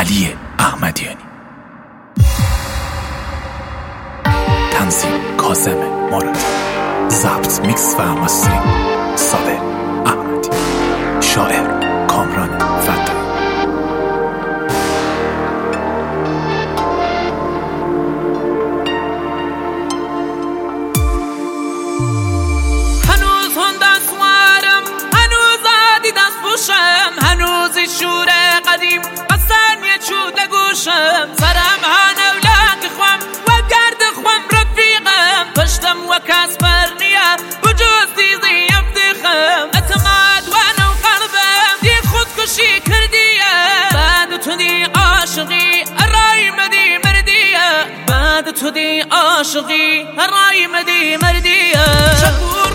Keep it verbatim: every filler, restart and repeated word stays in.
علی احمدیانی. تنظیم کاظم مرادی. ضبط میکس و ماسترینگ صابر احمدی. شاعر کامران فدایی. هنوز هندن سوارم، هنوز عادی دست پوشم، هنوزی شور قدیم قصن یه چود لگوشم. سرم هنولاک خوام و گرد خوام رفیقم، پشتم و کس برنیه وجود دیزی افدیخم. اعتماد و نو قلبم دی خودکشی کردیه، بعد تو دی عاشقی رای مدی مردیه، بعد تو دی عاشقی رای مدی مردیه.